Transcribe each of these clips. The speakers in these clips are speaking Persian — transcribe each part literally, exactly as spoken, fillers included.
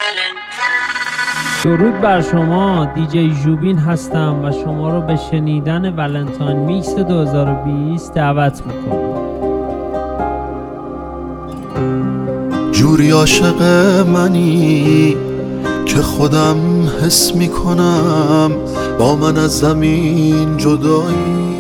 درود بر شما، دیجی ژوبین هستم و شما رو به شنیدن ولنتاین میکس دو هزار و بیست دعوت میکنم. جوری عاشق منی که خودم حس میکنم با من از زمین جدایی،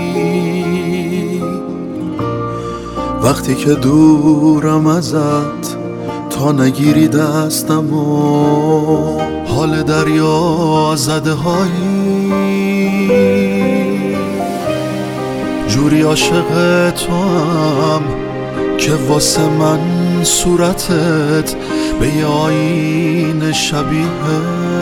وقتی که دورم ازت تا نگیری دستم و حال دریا زده هایی. جوری عاشق تو هم که واسه من صورتت به یه آینه شبیه،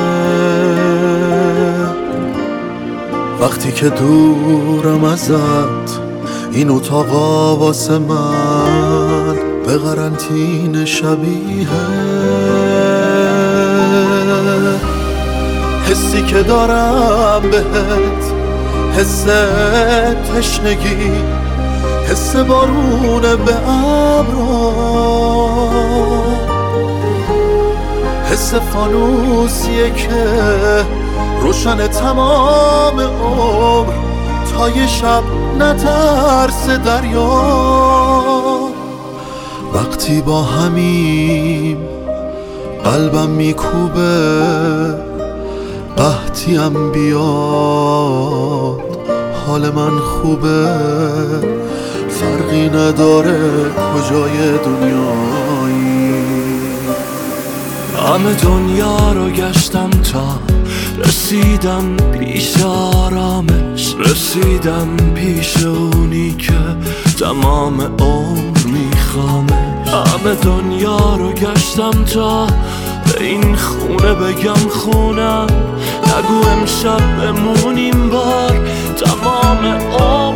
وقتی که دورم ازت این اتاقا واسه من به قرنطینه شبیه. حسی که دارم بهت حس تشنگی، حس بارون به ابرا، حس فانوسیه که روشن تمام عمر تا یه شب نترس دریا. وقتی با همیم قلبم میکوبه قحطیم بیاد، حال من خوبه فرقی نداره کجای دنیایی. همه دنیا رو گشتم تا رسیدم پیش آرامش، رسیدم پیش اونی که تمام عمر میخوامش. همه دنیا رو گشتم تا به این خونه بگم خونم، نگو امشب بمونیم بار تمام عمر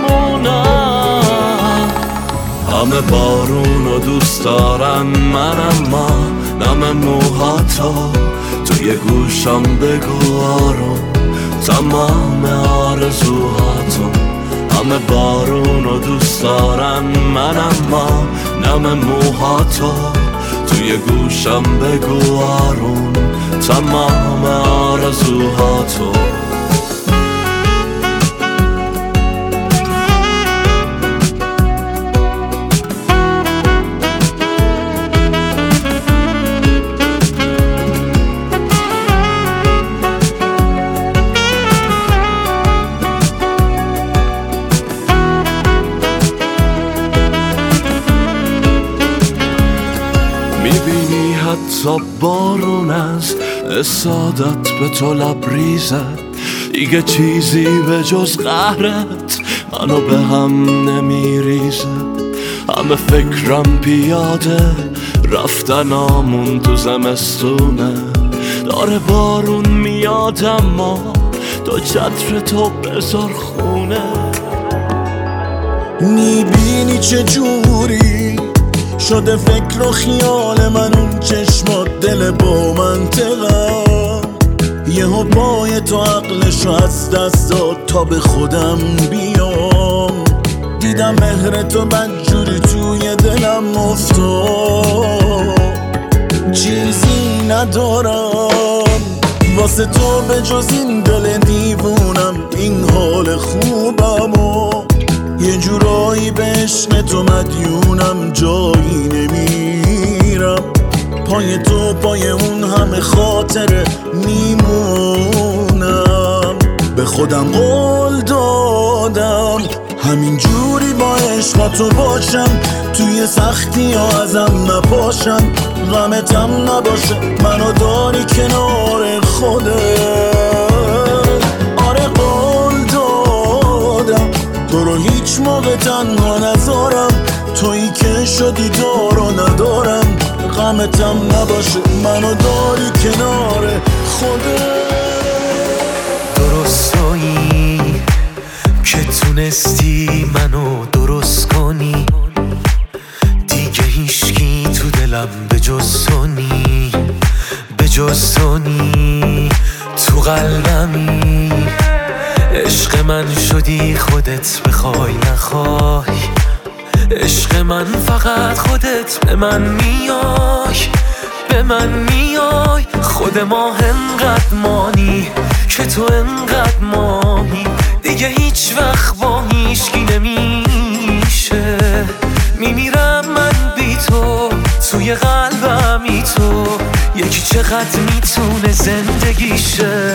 میمونم. همه بارون رو دوست دارن من، اما نم موهاتو توی گوشم بگو آروم تمام آرزوهاتو. همه بارون رو دوست دارن من، اما نم موهاتو توی گوشم بگو آروم تمام آرزوهاتو. میبینی حتی بارون از اسادت به تو لبریزه، دیگه چیزی به جز قهرت منو به هم نمیریزه. همه فکرم پیاده رفتنامون تو زمستونه، داره بارون میاد اما تو چتر تو بذار خونه. میبینی چه جوری شده فکر و خیال من، اون چشمات دل با منطقم، یهو پای تو عقلشو از دست داد تا به خودم بیام. دیدم مهر تو بدجوری توی دلم افتاد، چیزی ندارم واسه تو به جز این دل دیوونم، این حال خوبم و یه جورایی به عشق تو مدیونم، جایی نمیرم پای تو، پای اون همه خاطره میمونم. به خودم قول دادم همین جوری با عشق تو باشم، توی سختی ها ازم نپاشم، غمتم نباشه منو داری کنار خودت. آره قول دادم تو رو هیچ موقع تنها نذارم، تویی که شدی دارو ندارم، غمتم نباشه منو داری کنار خودت. درست تویی که تونستی منو درست کنی، دیگه هیچکی تو دلم به جز تو نی، به جز تو نی، تو قلبمی عشق من شدی خودت بخوای نخوای، عشق من فقط خودت به من میای، به من میای. خود ما انقدر مانی که تو انقدر مانی، دیگه هیچ وقت با هیچکی نمیشه. میمیرم من بی تو، توی قلبمی تو، یکی چقدر میتونه زندگیشه.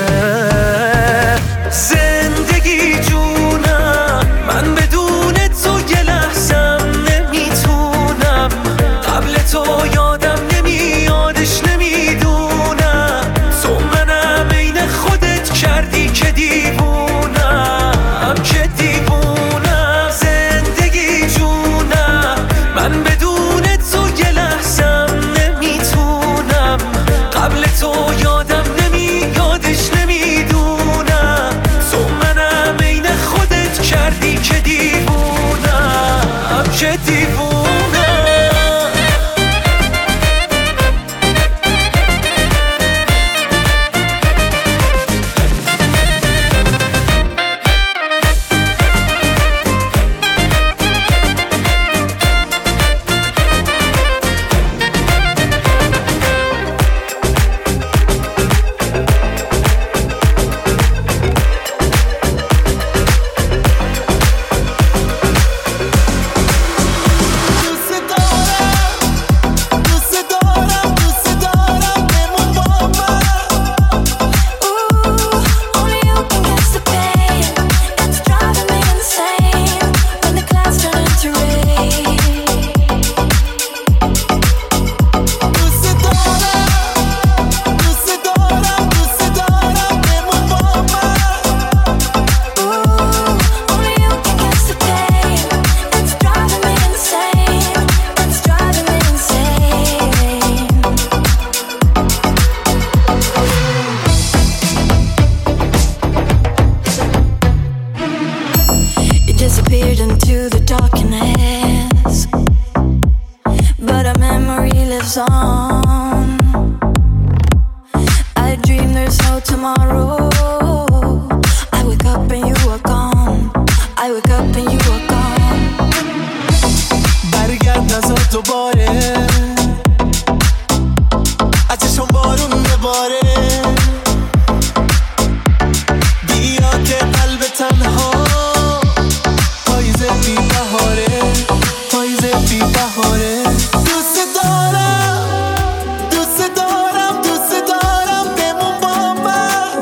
زندگی جونم، من بدون تو یه لحظم نمیتونم. قبل تو یادم نمیادش نمیدونم. تو منم عین خودت کردی که دیوونم، که دیوونم. زندگی جونم، من بدون تو یه لحظم نمیتونم. قبل تو یادم نمیادش نمیدونم. تو منم عین خودت کردی که دیوونم، که دیوونم. Disappeared into the darkness, but our memory lives on. I dream there's no tomorrow. I wake up and you are gone. I wake up and you are gone. برگرد نزار دوباره، ازشون بارون بباره. بیا که قلب تنها پاییزه بی بهاره، پاییزه بی بهاره. دوست دارم، دوست دارم، دوست دارم، بمون با من.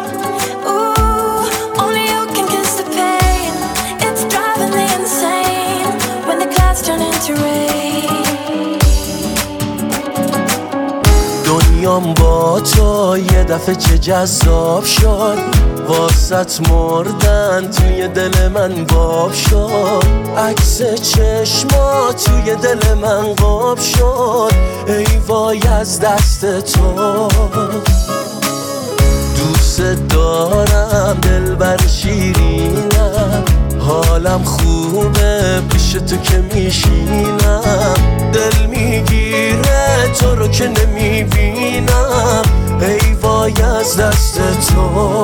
Ooh, only you can kiss the pain. It's driving me insane when the clouds turn into rain. دنیام با تو یه دفعه چه جذاب شد، واسط مردن توی دل من باب شد. عکس چشما توی دل من قاب شد. ای وای از دست تو، دوست دارم دلبر شیرینم. حالم خوبه پیش تو که میشینم. دل میگیره تو رو که نمیبینم. ای وای از دست تو،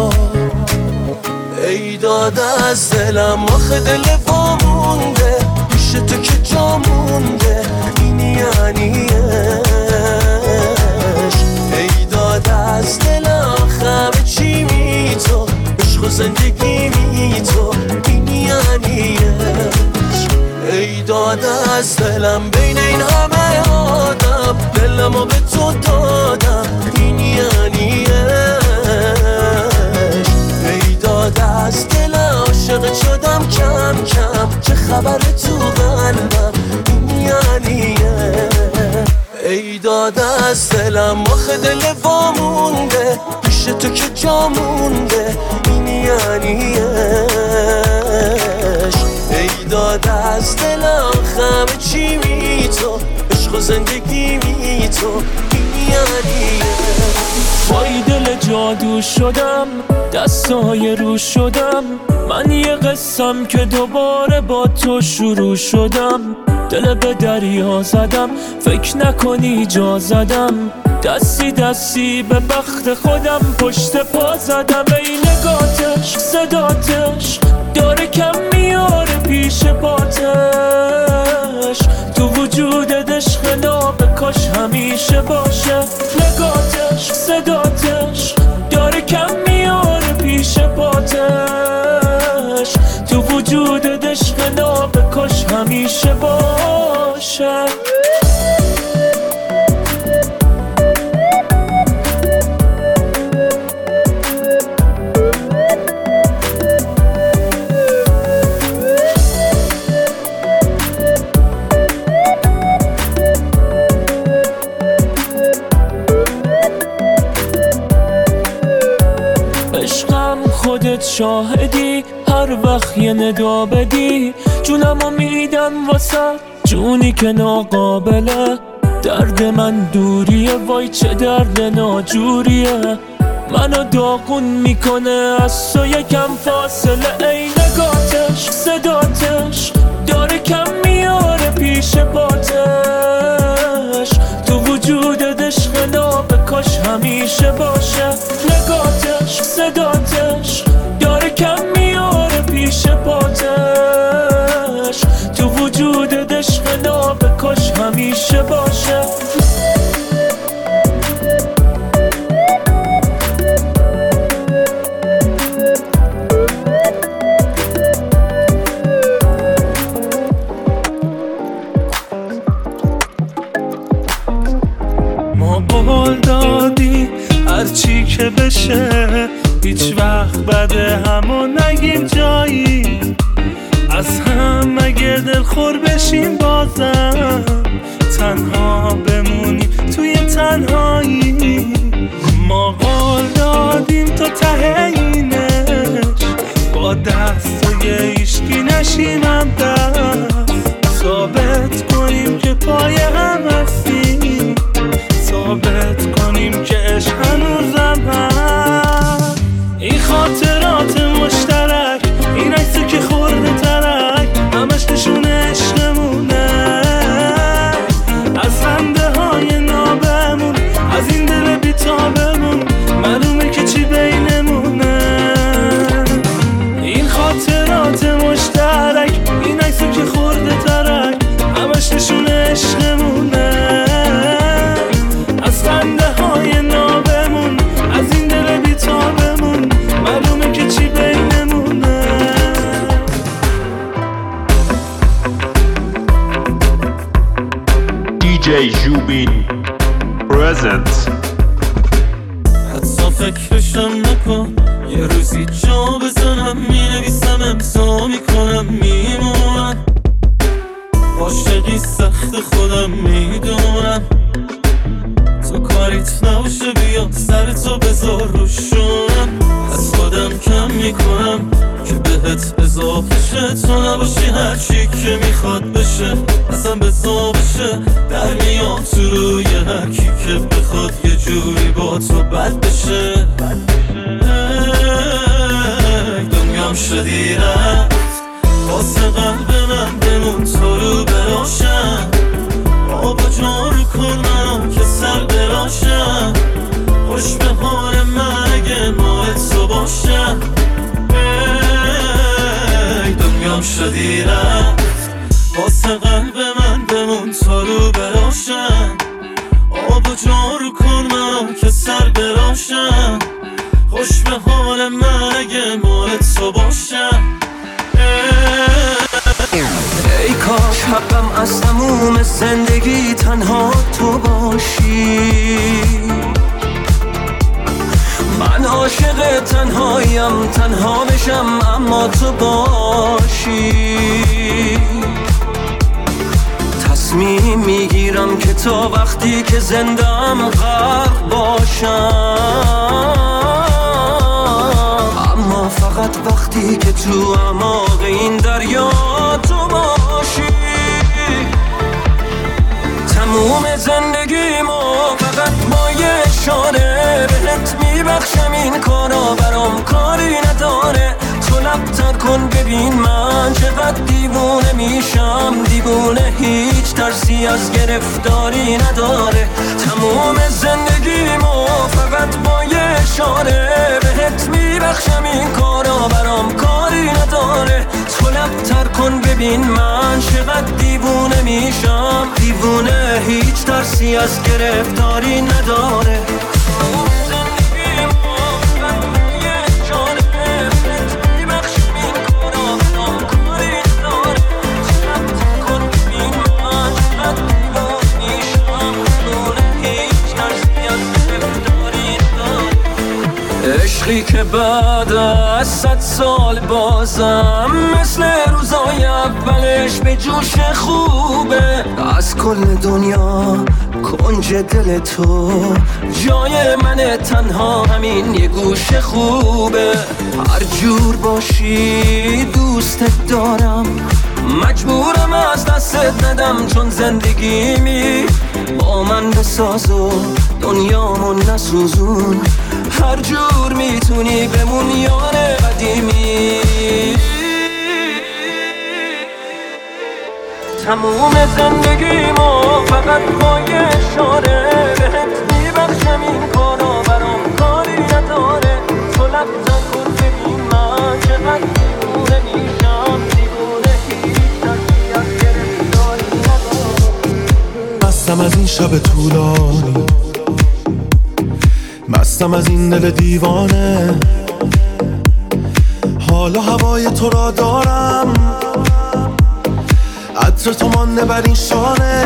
ای داد از دلم. آخه دل وامونده پیش تو که جا مونده. این یعنی عشق. ای داد از دلم، همه چی می تو، عشق و زندگی می تو. این یعنی عشق. ای داد از دلم، بین این همه آدم دلمو به تو دادم. این یعنی عشق. ای داد از دلم، عاشق شدم کم کم. چه خبر تو قلبم، این یعنی عشق. ای داد از دلم، آخه دل وامونده پیش تو که جا مونده. این یعنی عشق. ای داد از دلم، همه چی می تو، عشق و زندگی می تو. این یعنی وای دل جادو شدم، دستای رو شدم. من یه قسم که دوباره با تو شروع شدم. دل به دریا زدم، فکر نکنی جا زدم. دستی دستی به بخت خودم پشت پا زدم. ای نگاتش صداتش داره کم میاره پیش پاتش. تو وجودت عشق ناب کاش همیشه باشه. نگاتش گاتش صداتش داره کم میاره پیش پاتش تو وجود عشق ناب کاش همیشه باشه خودت شاهدی هر وقت یه ندا بدی جونمو میدم واسه جونی که ناقابله درد من دوریه وای چه درد ناجوریه منو داغون میکنه از تو یکم فاصله ای نگاتش صداتش داره کم میاره پیش پاتش تو وجود عشق ناب کاش همیشه باشه نگاتش صداتش داره کم میاره پیش پاتش تو وجود عشق ناب کاش همیشه باشه قول دادی هرچی که بشه هیچ وقت بده همو نگیم جایی از هم مگه دلخور بشیم بازم تنها بمونیم توی تنهایی ما قول دادیم تا ته اینش با دستای ایشکی نشیم هم دست ثابت کنیم که پای هم هستیم ثابت کنیم که عشق هنوزم هست این خاطرات مشترک این عکسی که خورده ترک همش نشون عشقمونه از خنده های نابمون از این دل بیتابمون معلومه که چی بینمونه این خاطرات مشترک این عکسی که خورده ترک همش نشون عشقمونه خنده های نابمون از این دل بیتابمون معلومه که چی بینمونه دی جی ژوبین پرزنت حتی فکرشم نکن یه روزی جا بزنم مینویسم امضا میکنم میمونم عاشقی سخت خودم میدونم تو کاریت نباشه بیا سر تو بذار روشونم از خودم کم میکنم که بهت اضافه شه تو نباشی هرچی که میخواد بشه اصلا بزا بشه در میام تو روی هرکی که بخواد یه جوری با تو بد بشه دنیام شدی رفت واسه قلب من بمون تو رو براشم آبا جارو کن منم که سر براشم خوش به حال من اگه مال تو باشم ای دنیام شدی رفت واسه قلب من بمون تو رو براشم آبا جارو کن منم که سر براشم خوش به حال من اگه مال تو باشم ای کاش حقم از تموم زندگی تنها تو باشی من عاشق تنهاییم تنها بشم اما تو باشی تصمیم میگیرم که تا وقتی که زندم غرق باشم اما فقط وقتی که تو اعماق این دریا تو باشی تموم زندگیمو فقط با یه اشاره بهت میبخشم این کارا برام کاری نداره تو لب‌تر کن ببین من چقدر دیوونه میشم دیوونه هیچ ترسی از گرفتاری نداره تموم زندگیمو فقط با یه اشاره بهت میبخشم این کارا برام کاری نداره تو لب‌تر کن ببین من چقدر دیوونه میشم دیوونه هیچ ترسی از گرفتاری نداره عشقی که بعد از صد سال بازم مثل روزای اولش به جوش خوبه. از کل دنیا کنج دل تو جای من تنها همین یه گوش خوبه. هر جور باشی دوستت دارم، مجبورم از دستت ندم، چون زندگیمی با من بساز و دنیامو نسوزون. هر جور میتونی بمون یار قدیمی. تموم زندگیمو فقط با یه اشاره بهت میبخشم، این کارا برام کاری نداره. تو لبزن کن ببین من چقدر دیوونه میشم، دیوونه هیچ نکی از گرفتاری نداره. مستم از این شب طولانی، مستم از این دل دیوانه، حالا هوای تو را دارم، عطر تو مانده بر این شانه.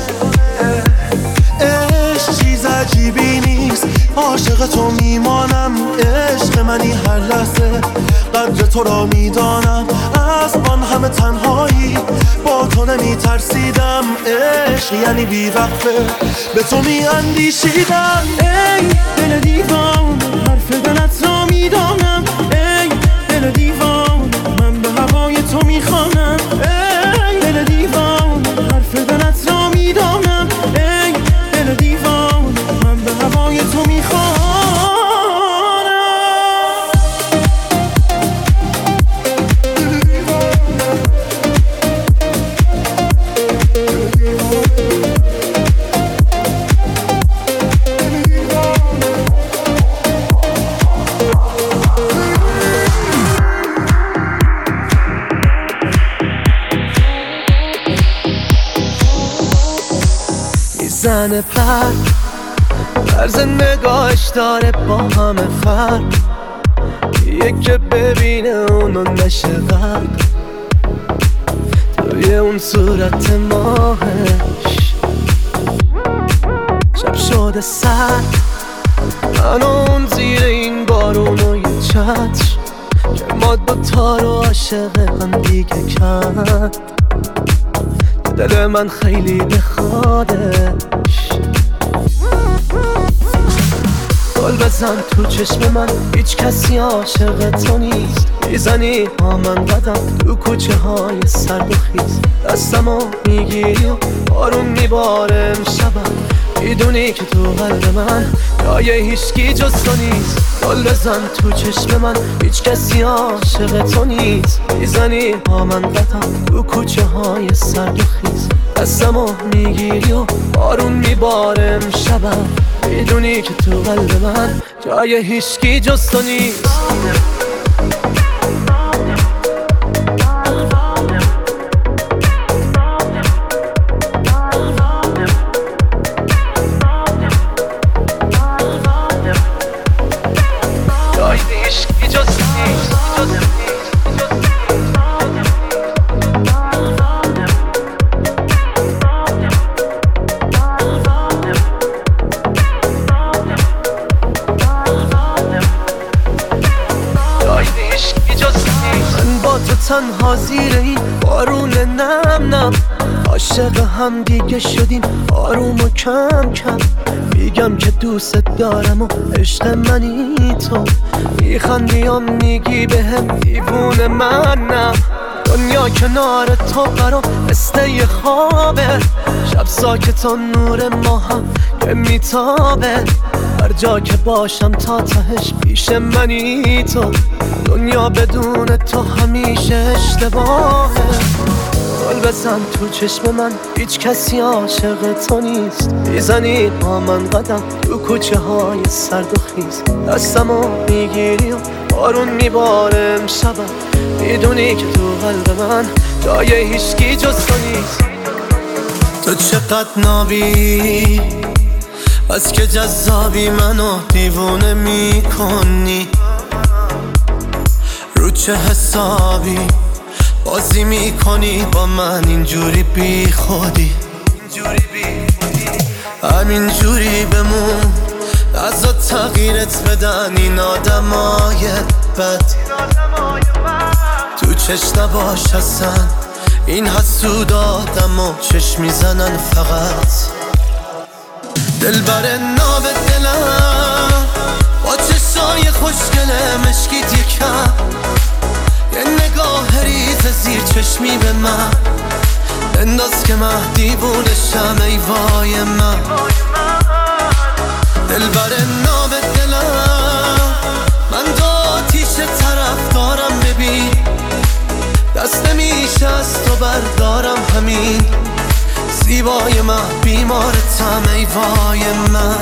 عشق چیز عجیبی نیست، عاشق تو میمانم. عشق منی هر لحظه قدر تو را میدانم. از آن همه تنهایی با تو نمی ترسیدم. عشق یعنی بی وقفه به تو می اندیشیدم. ای دل دیوان حرف دلت را میدانم. ای دل دیوان من به هوای تو میخوانم. ای دل دیوان حرف دلت را میدانم. ای دل دیوان من به هوای تو میخوانم. زن پر طرز نگاهش داره با همه فرق، یکی ببینه اونو نشه غرق توی اون صورت ماهش. شب شده سرد، من اون زیر این بارون و یه چتر که ما دوتا رو عاشق هم دیگه کرد. دل من خیلی بخوادش، گل بزن تو چشم من، هیچ کسی عاشق تو نیست. میزنی با من قدم تو کوچه های سرد و خیز، دستمو میگیری و بارون میباره امشبم. میدونی که تو قلب من جای هیچکی جز تو نیست. گل بزن تو چشم من، هیچ کسی عاشق تو نیست. میزنی با من قدم تو کوچه های سرد و خیز، دستمو میگیری و بارون میباره امشبم. میدونی که تو قلب من جای هیچکی جز تو نیست. تنها زیر این بارون نم نم، عاشق هم دیگه شدیم آروم و کم کم. میگم که دوست دارم و عشق منی تو، میخندیم میگی به هم دیوونه منم. دنیا کنار تو برام مثل یه خوابه، شب ساکت و نور ما هم که میتابه. هر جا که باشم تا تهش پیش منی تو، دنیا بدون تو همیشه اشتباهه. گل بزن تو چشم من، هیچ کسی عاشق تو نیست. میزنی با من قدم تو کوچه های سرد و خیز، دستمو میگیری و بارون میباره امشبم. میدونی که تو قلب من جای هیچکی جز تو نیست. تو چقدر نابی، بس که جذابی، منو دیوونه میکنی. رو چه حسابی بازی میکنی با من اینجوری بی خودی؟ همینجوری بمون، ازت تغییرت بدن این آدمای بد. تو چشم نباش هستن این حسود آدم و چشم میزنن فقط. دل بر ناب دلم با چشای خوشگله مشکیت یکم، یه نگاه ریز زیر چشمی به من انداز که من دیوونشم ای وای من. دل بر ناب دلم من دو آتیش طرف دارم ببین، دست نمیشه از تو بردارم همین. زیبای من بیمارتم ای وای من.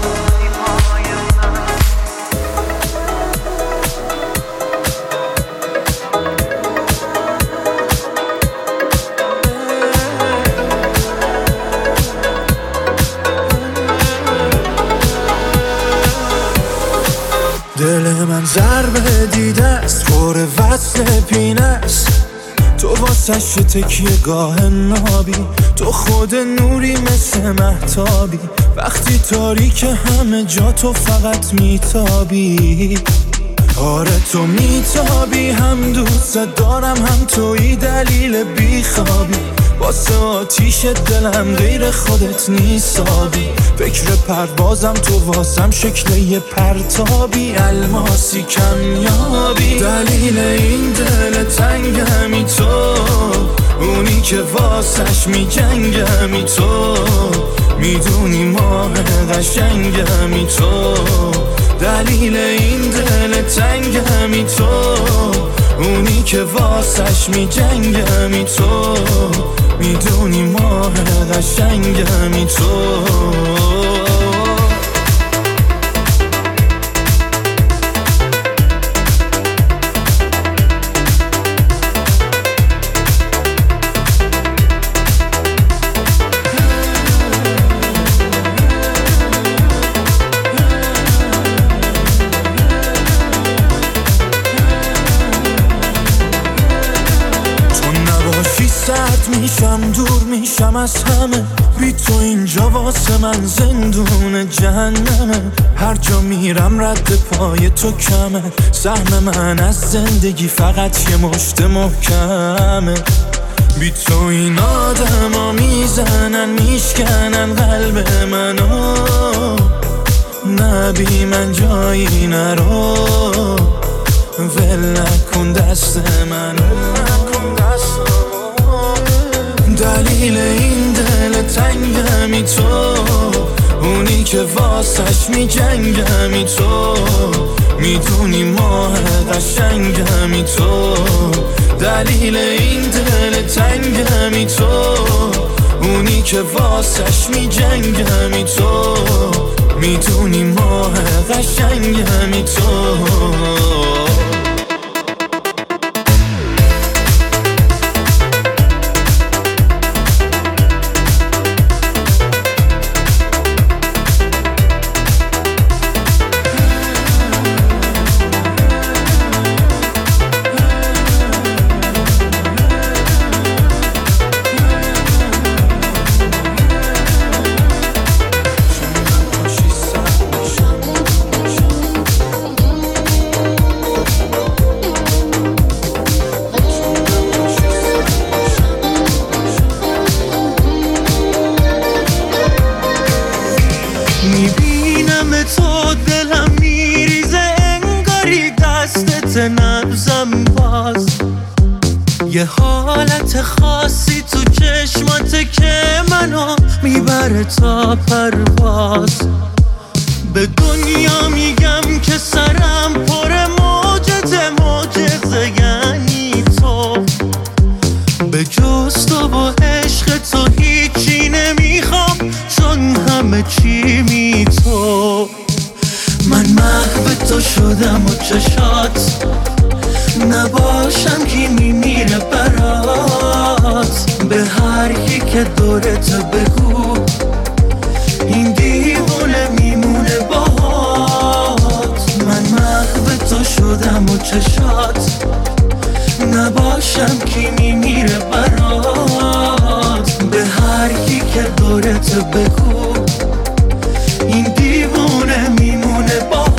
دل من ضربه دیده است پر وصل پینه است، تو واسش تکیه گاه نابی، تو خود نوری مثل مهتابی، وقتی تاریک همه جا تو فقط میتابی. آره تو میتابی، هم دوست دارم هم توی دلیل بیخوابی، واسه آتیش دلم غیر خودت نیستابی. فکر پروازم تو واسم شکل یه پرتابی، الماسی کمیابی. دلیل این دل تنگمی تو، اونی که واسش میجنگمی تو، میدونی ماه قشنگمی تو. دلیل این دل تنگمی تو، اونی که واسش میجنگمی تو، میدونی ماه قشنگمی تو. میشم دور میشم از همه، بی تو اینجا واسه من زندون جهنمه. هر جا میرم رد پای تو کمه، سهم من از زندگی فقط یه مشت محکمه. بی تو این آدم ها میزنن میشکنن قلب منو، نه بی من جایی نرو، ول نکن دست منو. دلیل این دل تنگمی تو، اونی که واسش میجنگمی تو، میدونی ماه قشنگمی تو. دلیل این دل تنگمی تو، اونی که واسش میجنگمی تو، میدونی ماه قشنگمی تو. میبینم تو دلم میریزه انگاری دستت نبزم باز، یه حالت خاصی تو چشماته که منو میبره تا پرواز. به دنیا میگم که سرم پر موجته، معجزه یعنی تو. به جز تو و عشق تو هیچی نمیخوام، چون همه چی می تو. من محو تو شدم و چشات نباشم کی میمیره برات. به هر کی که دورت بگو این دیوونه میمونه باهات. من محو تو شدم و چشات نباشم کی میمیره برات. به هر کی که دورت بگو این دیوونه میمونه باهات.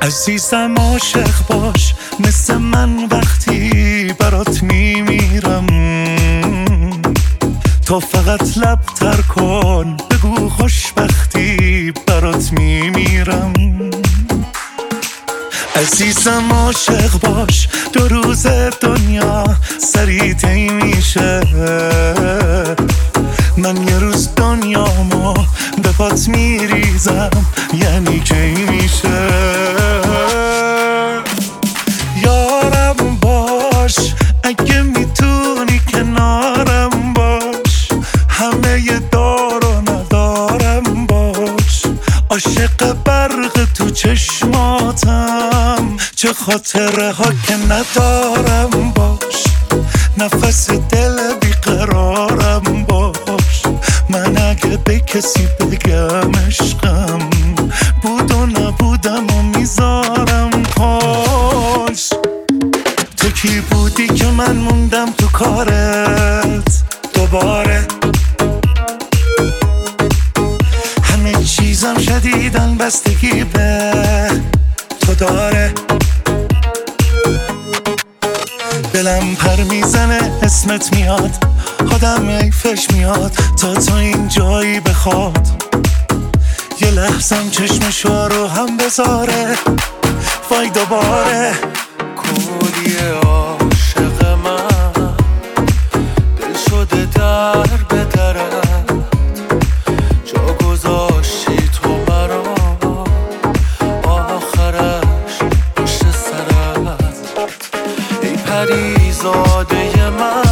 عزیزم عاشق باش مثل من وقتی برات میمیرم، تو فقط لب تر کن بگو خوشبختی برات میمیرم. عزیزم عاشق باش دو روز دنیا سری طی میشه، من یه روز دنیامو به پات میریزم یعنی کی میشه. یارم باش اگه میتونی کنارم باش، همه ی دار و ندارم باش، عاشق برق تو چشماتم چه خاطره ها که ندارم باش، نفس دل بیقرارم باش، من اگه به کسی بگم عشقم بود و نبودم و میذارم پاش. تو کی بودی که من موندم تو کارت دوباره، همه چیزم شدیدن بستگی به تو داره، دلم پر میزنه اسمت میاد، آدم ایفش میاد تا تو این جایی بخواد، یه لحظم چشمشو رو هم بذاره وای دوباره.